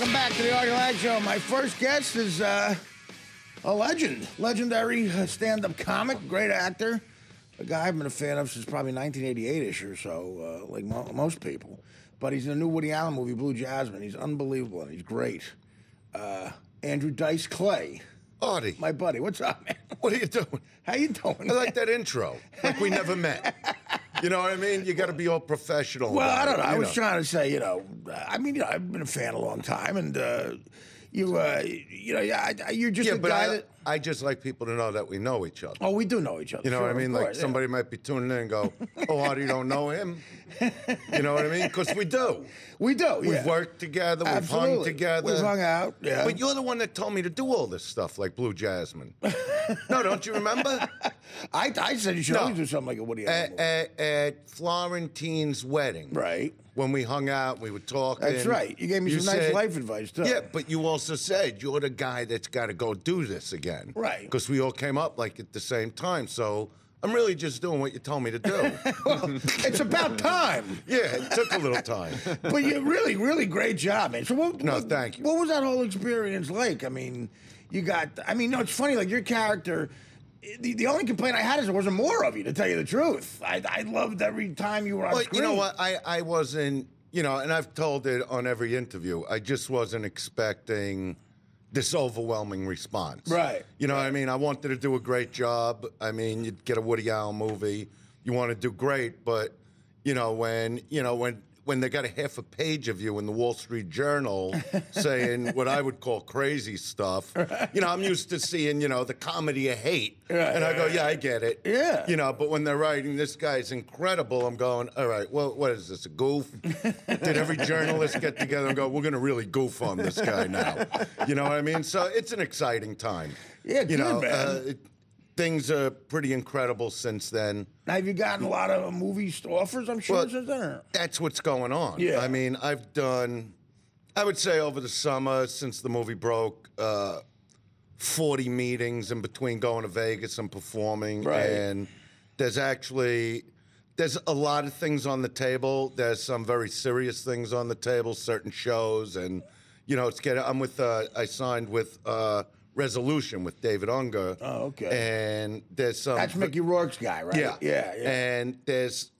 Welcome back to the Artie Lang Show. My first guest is a legend, legendary stand-up comic, great actor, a guy I've been a fan of since probably 1988-ish or so, like most people. But he's in a new Woody Allen movie, Blue Jasmine. He's unbelievable, and he's great. Andrew Dice Clay. Artie. My buddy. What's up, man? What are you doing? How you doing? I like that intro. Like we never met. You know what I mean? You got to be all professional. Well, I don't know. It, I was trying to say, I've been a fan a long time, and you're just a guy that. I just like people to know that we know each other. Oh, we do know each other. You know sure, what I mean? Course, Like somebody might be tuning in and go, "Oh, Artie, don't know him." You know what I mean? Because we do. We do. We've worked together. We've hung together. We've hung out. Yeah. But you're the one that told me to do all this stuff, like Blue Jasmine. No, don't you remember? I said you should always do something like a Woody Allen movie. At Florentine's wedding. Right. When we hung out, we were talking. That's right. You gave me some nice life advice, too. Yeah, but you also said you're the guy that's got to go do this again. Right. Because we all came up like at the same time. So I'm really just doing what you told me to do. Well, it's about time. Yeah, it took a little time. But you really, really great job, man. So thank you. What was that whole experience like? I mean, it's funny, like your character. The only complaint I had is there wasn't more of you, to tell you the truth. I loved every time you were on screen. You know what? I wasn't, and I've told it on every interview, I just wasn't expecting this overwhelming response. Right. You know what I mean? I wanted to do a great job. I mean, you'd get a Woody Allen movie, you want to do great, but, when they got a half a page of you in the Wall Street Journal saying what I would call crazy stuff, I'm used to seeing, the comedy of hate. And I go, yeah, I get it. Yeah. But when they're writing, this guy's incredible, I'm going, all right, well, what is this, a goof? Did every journalist get together and go, we're going to really goof on this guy now? You know what I mean? So it's an exciting time. Yeah, good, man. Things are pretty incredible since then. Have you gotten a lot of movie offers, I'm sure, since then? That's what's going on. Yeah. I mean, I've done, I would say over the summer, since the movie broke, 40 meetings in between going to Vegas and performing. Right. And there's a lot of things on the table. There's some very serious things on the table, certain shows. And, I signed with Resolution with David Unger. Oh, okay. And there's some. That's Mickey Rourke's guy, right? Yeah. Yeah. And there's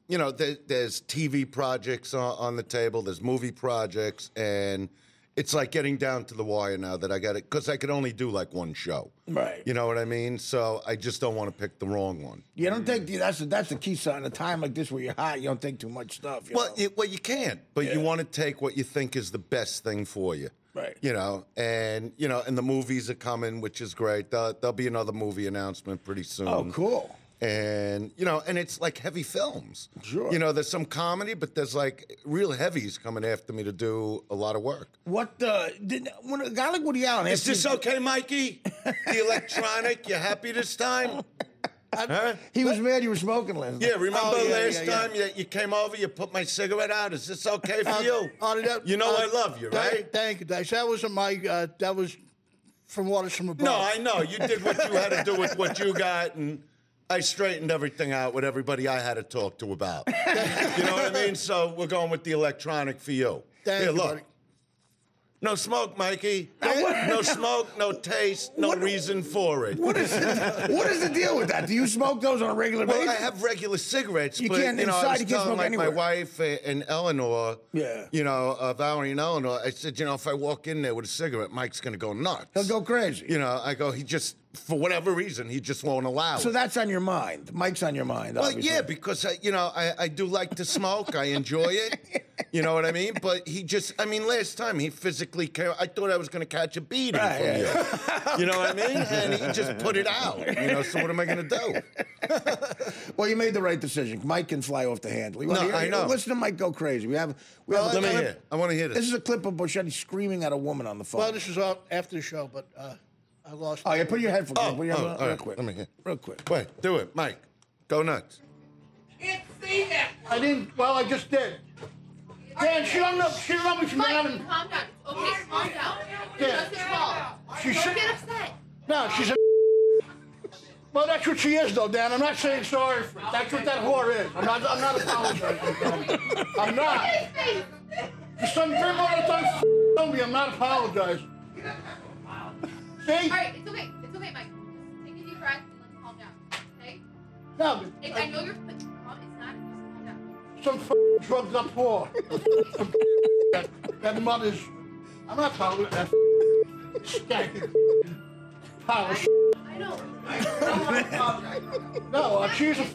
TV projects on the table. There's movie projects, and it's like getting down to the wire now that I got it, because I could only do like one show. Right. You know what I mean? So I just don't want to pick the wrong one. You don't think that's the key sign. A time like this where you're hot, you don't take too much stuff. You You can't, but you want to take what you think is the best thing for you. Right. And the movies are coming, which is great. There'll be another movie announcement pretty soon. Oh, cool. And, and it's like heavy films. Sure. There's some comedy, but there's like real heavies coming after me to do a lot of work. When a guy like Woody Allen... Is this okay, Mikey? The electronic, you happy this time? Huh? He was mad you were smoking last night. Yeah, remember last time you came over, you put my cigarette out? Is this okay for you? I love you, right? Thank you, Dice. That wasn't that was from Waters from Above. No, I know. You did what you had to do with what you got, and I straightened everything out with everybody I had to talk to about. You know what I mean? So we're going with the electronic for you. Thank Here, you, look. buddy. No smoke, Mikey. No smoke, no taste, no reason for it. What is the deal with that? Do you smoke those on a regular basis? Well, I have regular cigarettes, you but can't, I inside, was you can't telling smoke anywhere. my wife and Eleanor, Yeah. Valerie and Eleanor, I said, if I walk in there with a cigarette, Mike's going to go nuts. He'll go crazy. I go, he just, for whatever reason, he just won't allow it. So that's on your mind. Mike's on your mind, obviously. Well, yeah, because, I do like to smoke. I enjoy it. You know what I mean? But he just, last time he physically came, I thought I was going to catch a beating from you. You know what I mean? And he just put it out. So what am I going to do? Well, you made the right decision. Mike can fly off the handle. I know. Listen to Mike go crazy. Let me hear. I want to hear this. This is a clip of Buscetti screaming at a woman on the phone. Well, this is after the show, but I lost. Oh, yeah, put your headphones on. Real Quick. Let me hear. Real quick. Wait, do it. Mike, go nuts. Can't say that. I didn't. Well, I just did. Dan, she hung up. She hung up. She's having. Calm down. Okay, calm down. Yeah. That's your fault. She Don't should. get upset. No, she's a. Well, that's what she is, though, Dan. I'm not saying sorry for it. That's what that whore is. I'm not apologizing. I'm not. There's some people all the time Show me, I'm not apologizing. See? All right, it's okay. It's okay, Mike. Just take a deep breath and let's calm down. Okay? No, I know you're. It's not. Just calm down. some drugged up whore. that mother's. I'm not talking about that skanky pile of shit. I know. No, she's a.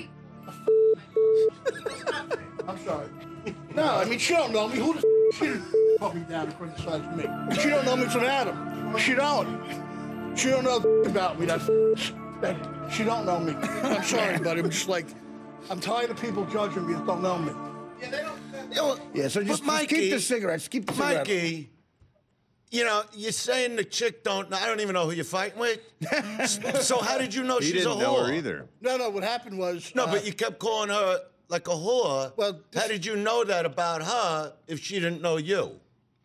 I'm sorry. No, I mean, she don't know me. Who the she didn't put me down and criticize me? She don't know me from Adam. She don't. She don't know about me. That she don't know me. I'm sorry, buddy. I'm just like, I'm tired of people judging me that don't know me. Yeah, so just keep the cigarettes. Keep the cigarettes. Mikey, you know, you're saying the chick don't know. I don't even know who you're fighting with. So how did you know He she's a whore? didn't know her either. No, what happened was. No, but you kept calling her like a whore. Well, how did you know that about her if she didn't know you?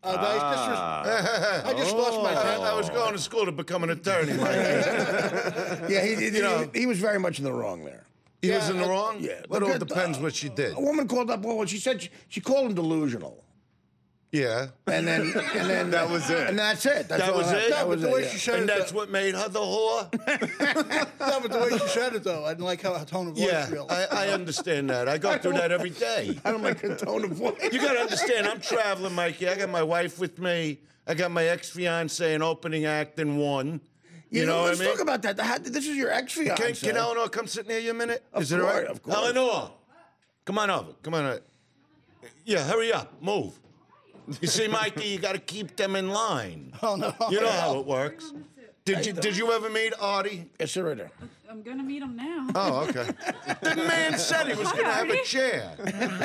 I just lost my temper. I was going to school to become an attorney, Mike. Yeah, he was very much in the wrong there. He was in the wrong? Yeah. But it all Look at, depends what she did. A woman called up, well, she said she called him delusional. Yeah. And then That was it. And that's it. That's That all was happened. it? That No, was but the way it, she said And it, that's what made her the whore? No, but the way she said it, though, I didn't like how her tone of voice Yeah, feel. I understand that. I go through that every day. I don't like the tone of voice. You got to understand, I'm traveling, Mikey. I got my wife with me. I got my ex-fiance in opening act in one. You know what I let's mean? talk about that. This is your ex-fiance. Can Eleanor come sit near you a minute? Is it course, all right? of course. Eleanor, come on over. Come on. Yeah, hurry up. Move. You see, Mikey, you got to keep them in line. Oh, no. You know how it works. Did you ever meet Artie? Yes, sir, right there. I'm gonna meet him now. Oh, okay. The man said he was going to have a chair.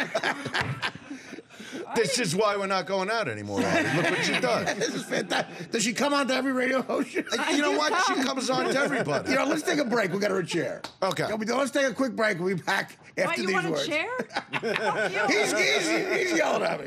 This is why we're not going out anymore, Artie. Look what she does. This is fantastic. Does she come on to every radio host? You know what? She comes on to everybody. You know, let's take a break. We'll get her a chair. Okay. Let's take a quick break. We'll be back Why, after you these want words. a chair? He's yelling at me.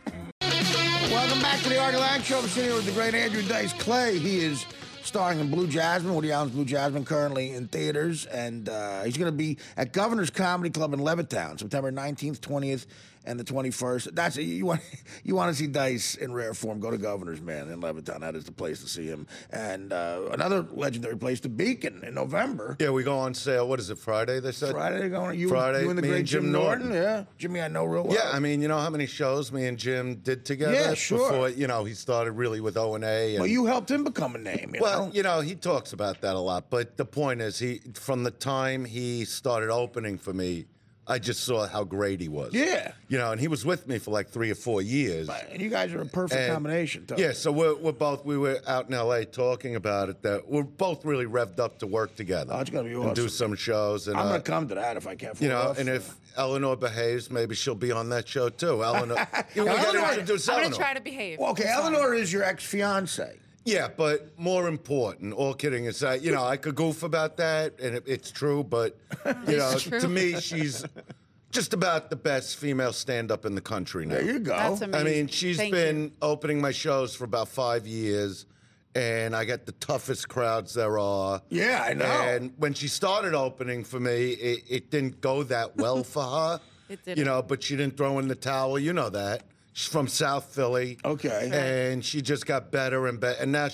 Welcome back to the Artie Lang Show. I'm sitting here with the great Andrew Dice Clay. He is starring in Blue Jasmine, Woody Allen's Blue Jasmine, currently in theaters. And he's going to be at Governor's Comedy Club in Levittown, September 19th, 20th, and the 21st. That's you want to see Dice in rare form, go to Governor's, man, in Levittown. That is the place to see him. And another legendary place, The Beacon, in November. Yeah, we go on sale. What is it, Friday, they said? Friday, they're going. You and the me great and Jim Norton. Yeah, Jimmy, I know real well. Yeah, I mean, you know how many shows me and Jim did together? Yeah, sure. Before, he started really with O&A. And, Well, you helped him become a name. You know? he talks about that a lot. But the point is, from the time he started opening for me, I just saw how great he was. Yeah. And he was with me for like 3 or 4 years. And you guys are a perfect combination. Too. Yeah, so we were out in L.A. talking about it, that we're both really revved up to work together. Oh, it's going to be awesome. And do some shows. And, I'm going to come to that if I can. and if Eleanor behaves, maybe she'll be on that show too. Eleanor, we got to introduce I'm Eleanor. gonna try to behave. Well, okay, Eleanor is your ex-fiance. Yeah, but more important, all kidding aside, I could goof about that, and it's true, but, true. to me, she's just about the best female stand-up in the country now. There you go. That's I amazing. mean, she's Thank been you. opening my shows for about 5 years, and I got the toughest crowds there are. Yeah, I know. And when she started opening for me, it didn't go that well for her. It didn't. But she didn't throw in the towel. You know that. She's from South Philly. Okay. And she just got better and better. And now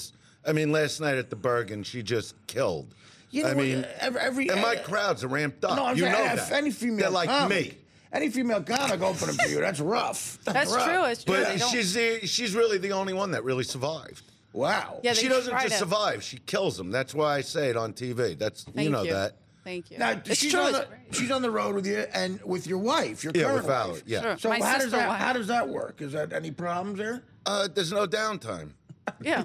last night at the Bergen, she just killed. You know I what, mean, and my crowds are ramped up. No, I'm you saying, know if that. any female They're like comic, me. Any female comic opening for you, that's rough. That's rough. true. It's true. But They don't- she's really the only one that really survived. Wow. Yeah, they She doesn't try just to- survive; she kills them. That's why I say it on TV. Thank you. That. Thank you. Now, it's she's true. she's on the road with you and with your wife, your Yeah, current with Valerie. wife. Yeah. Sure. So My how does sister that wife. how does that work? Is that any problems there? There's no downtime. Yeah.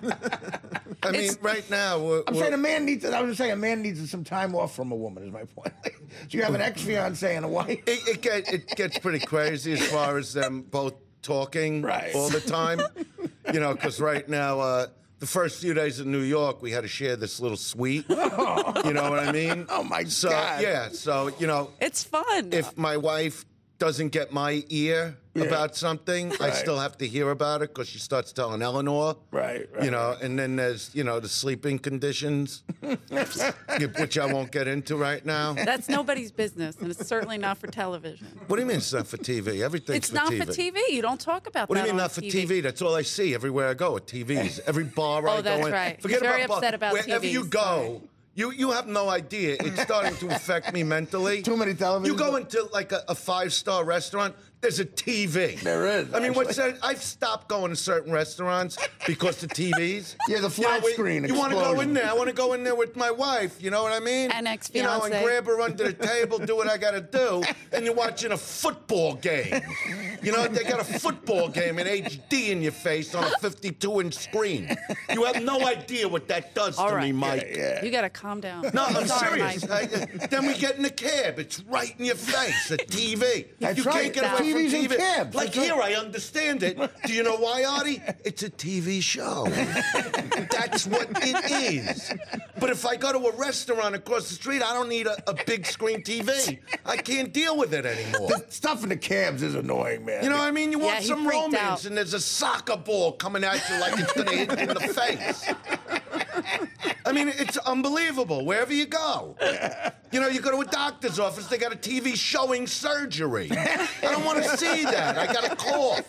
I mean, right now I'm saying a man needs some time off from a woman. Is my point. So you have an ex-fiance and a wife. it gets pretty crazy as far as them both talking Right. all the time. Because right now, the first few days in New York, we had to share this little suite. You know what I mean? Oh, my so, God. Yeah. So It's fun. if my wife doesn't get my ear about something, I still have to hear about it because she starts telling Eleanor. Right. You know, and then there's, you know, the sleeping conditions, which I won't get into right now. That's nobody's business, and it's certainly not for television. What do you mean it's not for TV? Everything's It's for not TV. for TV. You don't talk about What do that you mean on not for TV? That's all I see everywhere I go at TVs. Every bar I go that's in. right. Forget He's very about upset about wherever you TVs. go. You have no idea. It's starting to affect me mentally. Too many televisions? You go into like a 5-star restaurant, there's a TV. There is, I mean, actually. what's that? I've stopped going to certain restaurants because the TVs. Yeah, the flat screen You want to go explosion. in there? I want to go in there with my wife. You know what I mean? And You know, ex-fiancé. and grab her under the table, do what I got to do, and you're watching a football game. You know, they got a football game in HD in your face on a 52-inch screen. You have no idea what that does All to right. me, Mike. You got to calm down. No, I'm Sorry, serious. Mike. Then we get in the cab. It's right in your face, a TV. That's you right. can't get away TVs from in TV. cabs. Like That's here, right. I understand it. Do you know why, Artie? It's a TV show. That's what it is. But if I go to a restaurant across the street, I don't need a big screen TV. I can't deal with it anymore. The stuff in the cabs is annoying, man. You know what I mean? You want he some freaked romance, out. and there's a soccer ball coming at you like it's going to hit you in the face. I mean, it's unbelievable. Wherever you go, you know, you go to a doctor's office, they got a TV showing surgery. I don't want to see that. I got a cough.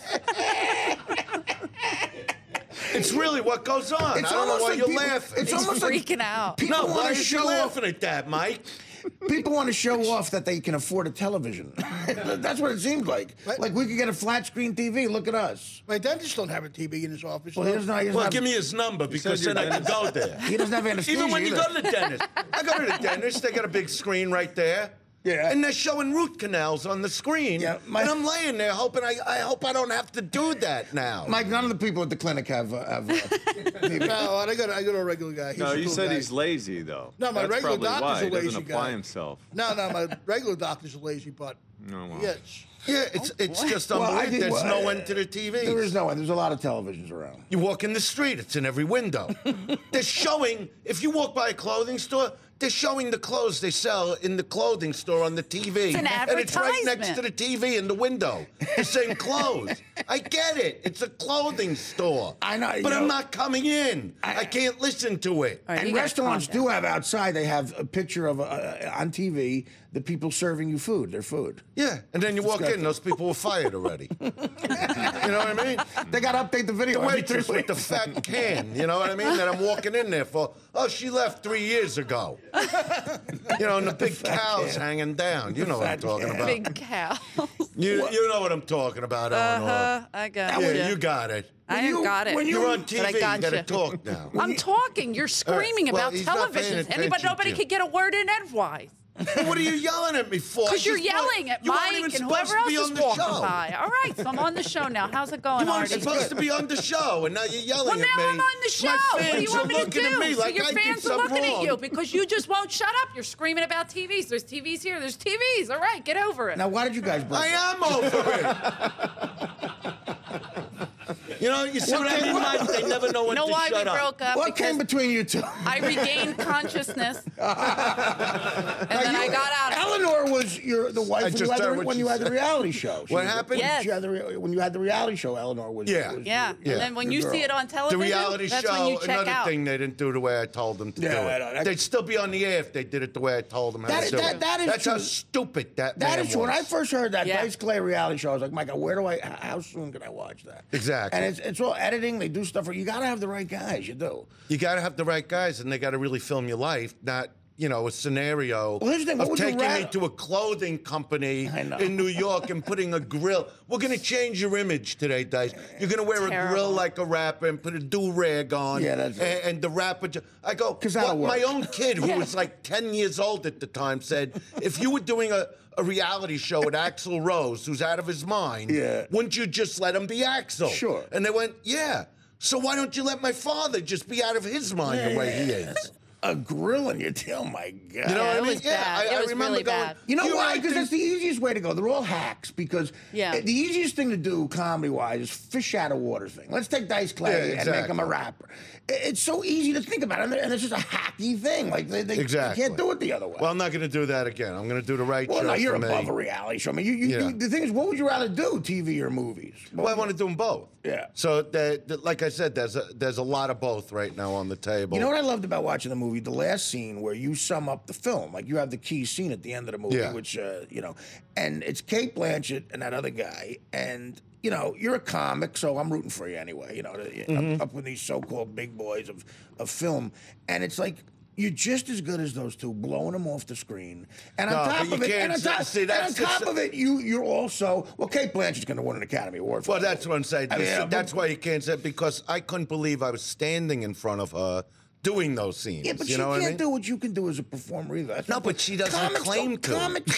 It's really what goes on. It's I don't know almost why like you're people- laughing. it's He's almost like freaking out. people No, want why to is you show off. laughing at that, Mike? People want to show off that they can afford a television. That's what it seemed like. What? Like we could get a flat screen TV. Look at us. My dentist don't have a TV in his office. Well, he doesn't, he doesn't Well, have, give me his number because your then I can go there. he doesn't have anesthesia. Even when you either. go to the dentist. I go to the dentist, they got a big screen right there. Yeah. And they're showing root canals on the screen. Yeah, and I'm laying there hoping I hope I don't have to do that now. Mike, none of the people at the clinic have TV. No, I got a regular guy. He's No, a you cool said guy. he's lazy, though. No, my That's regular probably doctor's why. a He doesn't lazy apply guy. himself. No, my regular doctor's a lazy butt. Oh, wow. Yes. Yeah, it's just Well, I unbelievable. think- There's no end to the TV. There is no one. There's a lot of televisions around. You walk in the street, it's in every window. They're showing, if you walk by a clothing store, they're showing the clothes they sell in the clothing store on the TV. It's an and it's right next to advertisement. the TV in the window. The same clothes. I get it. It's a clothing store. I know, But you I'm know, not coming in. I can't listen to it. All right, And you gotta restaurants calm down. do have outside. They have a picture of on TV the people serving you food. Their food. Yeah, and then you walk in, those people were fired already. You know what I mean? They got to update the video. The every 3 waitress with weeks. the fat can, you know what I mean? That I'm walking in there for. Oh, she left 3 years ago. You know, and the big cow's hanging down. You know what I'm talking about. Big cow. You know what I'm talking about, Eleanor. I got Yeah, you. you got it. I you- got it. when You're on TV. But I You got got to you. talk now. I'm talking. You're screaming well, about he's not paying televisions. attention Nobody to you. could get a word in edgewise. Well, what are you yelling at me for? Because I you're just want- yelling at you weren't Mike even and supposed whoever to else be is on the walking show. by. All right, so I'm on the show now. How's it going, You weren't Artie? supposed to be on the show, and now you're yelling Well, at now me. I'm on the show. My What do fans you want are me to looking do? at me So like your I did fans are something looking wrong. at you because you just won't shut up. You're screaming about TVs. There's TVs here. There's TVs. All right, get over it. Now, why did you guys break I up? am over it. You know, you see what I mean, Mike? They never know when You know to why we shut up. broke up? What came Because between you two? I regained consciousness, and then I got out of it. Eleanor was the wife when, just you had heard the, what when you you had the said. reality show. She What was- happened? Yes. When you had the reality show, Eleanor was. Yeah. was Yeah. your- And then when your you see girl. it on The television, reality that's when you show, check another out. thing they didn't do the way I told them to Yeah, do I it. know. They'd still be on the air if they did it the way I told them how That to is- do that- it. that is That's true. how stupid that That man is true. When I was. first heard that Yeah. Dice Clay reality show, I was like, Micah, how soon can I watch that? Exactly. And it's all editing. They do stuff. You got to have the right guys. You do. You got to have the right guys, and they got to really film your life, not, you know, a scenario Well, here's the thing, what of would you taking me rather- to a clothing company I know. in New York and putting a grill. We're going to change your image today, Dice. You're going to wear a Terrible. grill like a rapper and put a do-rag on. Yeah, that's it. and the rapper... I go, 'Cause that'll my work. own kid, who was like 10 years old at the time, said, if you were doing a reality show with Axl Rose, who's out of his mind, Yeah. wouldn't you just let him be Axl? Sure. And they went, yeah. So why don't you let my father just be out of his mind the way he is? grilling you. Oh my God. You know what I it mean? was bad. It was remember really going, bad. You know "You why? like Because this?" that's the easiest way to go. They're all hacks. Because Yeah. the easiest thing to do, comedy-wise, is fish out of water thing. Let's take Dice Clay Yeah, and make him a exactly. rapper. It's so easy to think about it, and it's just a hacky thing. Like they Exactly. can't do it the other way. Well, I'm not going to do that again. I'm going to do the right Well, show no, you're for me. above a reality show. I mean, Yeah. the thing is, what would you rather do, TV or movies? Well, I want to do them both. Yeah. So, like I said, there's a lot of both right now on the table. You know what I loved about watching the movie? The last scene where you sum up the film, like you have the key scene at the end of the movie, Yeah. which and it's Kate Blanchett and that other guy, and you're a comic, so I'm rooting for you anyway. Up with these so-called big boys of film, and it's like. You're just as good as those two, blowing them off the screen. And on No, top but you of it, can't and on top, see, and on that's top just- of it, you're also Kate Blanchett's going to win an Academy Award. For Well, that that's movie. what I'm saying. I mean, That's why you can't say it, because I couldn't believe I was standing in front of her doing those scenes. Yeah, but you she know what I can't mean? do what you can do as a performer either. That's No, not but good. she doesn't Comics claim don't- to.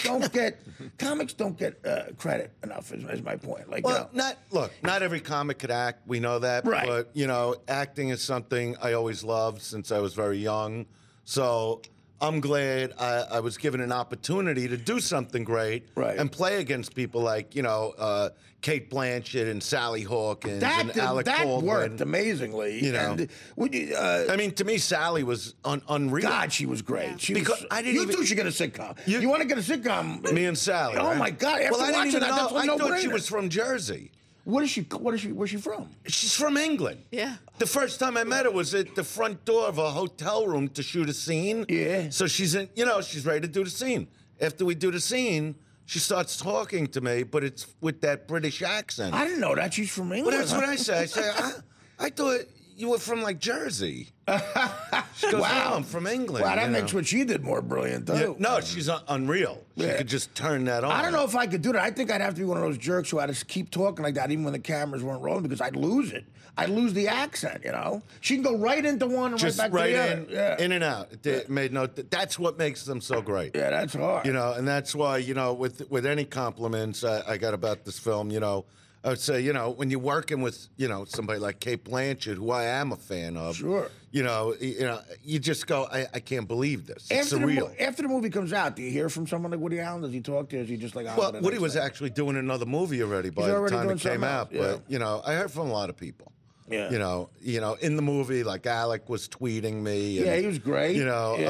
Comics don't get credit enough. Is my point. Like, Well, not every comic could act. We know that. Right. But acting is something I always loved since I was very young. So I'm glad I was given an opportunity to do something great Right. and play against people like Kate Blanchett and Sally Hawkins and Alec that Baldwin. worked amazingly. You know. And would you, I mean, to me, Sally was unreal. God, she was great. She Because was, I didn't you even- two should get a sitcom. You- You want to get a sitcom? Me and Sally. Oh right? my God! After Well, I didn't watching even that, know. that's a I thought she no-brainer. was from Jersey. What is she? Where's she from? She's from England. Yeah. The first time I met her was at the front door of a hotel room to shoot a scene. Yeah. So she's she's ready to do the scene. After we do the scene, she starts talking to me, but it's with that British accent. I didn't know that she's from England. Well, that's what I say. I say, I thought you were from like Jersey. She goes, Wow. "No, I'm from England." Wow, that you makes know. what she did more brilliant, Yeah, too. no, she's unreal. She Yeah. could just turn that on. I don't know if I could do that. I think I'd have to be one of those jerks who had to keep talking like that even when the cameras weren't rolling because I'd lose it. I'd lose the accent, She can go right into one and Just right back right to the in, other. Yeah. in and out. It made no. That's what makes them so great. Yeah, that's hard. And that's why, with any compliments I got about this film, I would say, when you're working with, somebody like Kate Blanchett, who I am a fan of, Sure. you just go, I can't believe this. It's After surreal. after the movie comes out, do you hear from someone like Woody Allen? Does he talk to you? Is he just like, Well, Woody was actually doing another movie already by the already time doing it came something out. else, But, I heard from a lot of people. Yeah. In the movie, like Alec was tweeting me. And, Yeah, he was great.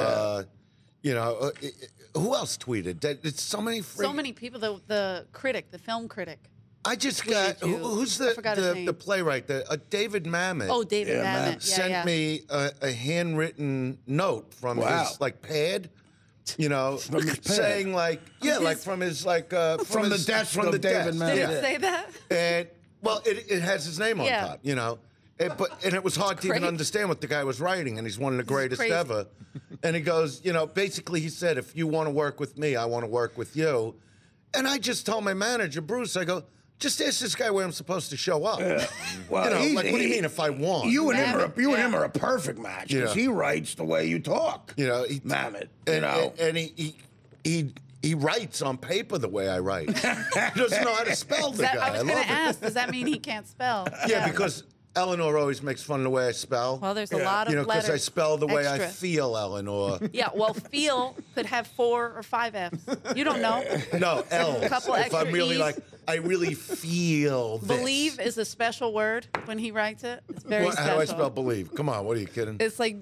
Who else tweeted? It's so many. So many people. The film critic. I just tweeted got you. who's I forgot his the name. playwright, David Mamet. Oh, David Yeah, Mamet. sent me a handwritten note from Wow. his pad. From his pad. saying like from his From the desk from of the David desk. Mamet. Did Yeah. it say that? And well, it has his name on Yeah. top, and it was hard to even great. understand what the guy was writing, and he's one of the greatest crazy. ever. And he goes, basically he said, if you want to work with me, I want to work with you. And I just told my manager, Bruce, I go, just ask this guy where I'm supposed to show up. Well, What do you mean if I want? You and him Yeah. are a perfect match because Yeah. he writes the way you talk. Mamet. And he writes on paper the way I write. He doesn't know how to spell the guy. I was going love to it. ask. Does that mean he can't spell? Yeah, because Eleanor always makes fun of the way I spell. Well, there's a lot of because I letters spell the way I extra. feel, Eleanor. Yeah, well, feel could have 4 or 5 F's. You don't know. No, L. Couple If extra I'm really E's. like, I really feel this. Believe is a special word when he writes it. It's very How special. do I spell believe? Come on, what are you kidding? It's like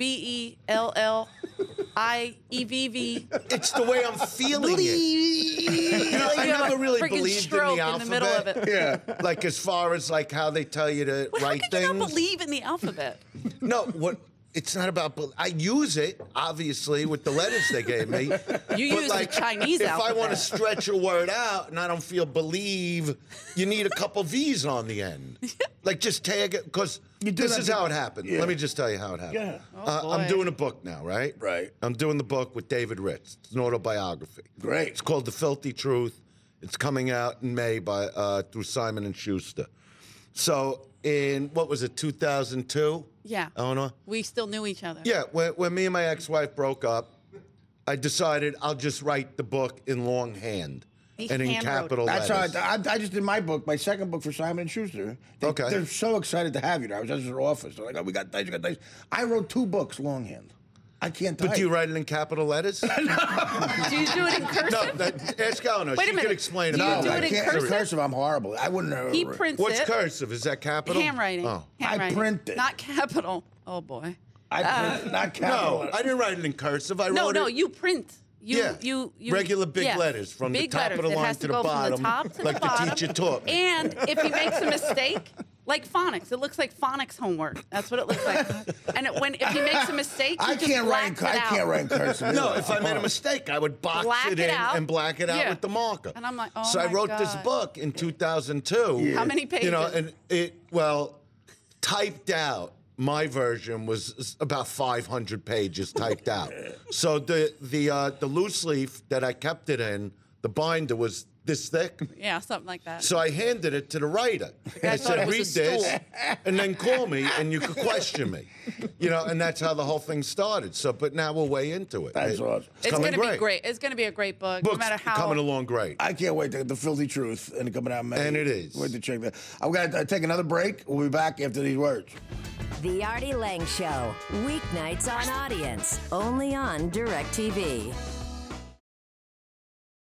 BELLIEVV. It's the way I'm feeling it. Like I you have never a really freaking believed in stroke the in alphabet. the middle of it. Yeah. Like as far as like how they tell you to Well, how write could things. you not believe in the alphabet? No, what? It's not about. I use it obviously with the letters they gave me. You But, use like, the Chinese if alphabet. I want to stretch a word out and I don't feel believe, you need a couple V's on the end. Like just tag it because do this that is to- how it happened. Yeah. Let me just tell you how it happened. Yeah. Oh, I'm boy. doing a book now, right? Right. I'm doing the book with David Ritz. It's an autobiography. Great. It's called The Filthy Truth. It's coming out in May by through Simon & Schuster. So in, what was it, 2002? Yeah. Eleanor? We still knew each other. Yeah, when me and my ex-wife broke up, I decided I'll just write the book in longhand He and in handwrote it. capital That's how letters. I just did my book, my second book for Simon & Schuster. Okay. They're so excited to have you there. I was at their office. They're like, oh, we got Dice, we got Dice. I wrote 2 books longhand. I can't type. But do you write it in capital letters? Do you do it in cursive? No, ask Eleanor. Wait a She minute. can explain it. Do you No, do I it in can't. cursive? Cursive, I'm horrible. I wouldn't know. He prints What's it. cursive? Is that capital? Handwriting. Oh. Handwriting. print it. Not capital. Oh, boy. I print, not capital. No, I didn't write it in cursive. I No, wrote no, it. you print. You Regular big yeah. letters from Big the top letters. of the It line has to the go bottom, from the top to like the bottom. the teacher taught me. And if he makes a mistake, like phonics, it looks like phonics homework. That's what it looks like. And if he makes a mistake, he I just can't blacks write. it I out. can't write in cursive. No, either. if I made a mistake, I would box Black it it in out. and black it out Yeah. with the marker. And I'm like, oh So I my wrote this God. book in 2002. How many pages? You know, and typed out. My version was about 500 pages typed out. So the loose leaf that I kept it in, the binder was this thick. Yeah, something like that. So I handed it to the writer. I thought it said, was a read this, stool." and then call me, and you could question me. You know, and that's how the whole thing started. So, but now we're way into it. That's awesome. It's coming going to be great. great. It's going to be a great book, no Book's matter how. coming along great. I can't wait to get the filthy truth and coming out May. And it is. Wait to check that. I'm gonna take another break. We'll be back after these words. The Artie Lang Show, weeknights on Audience, only on DirecTV.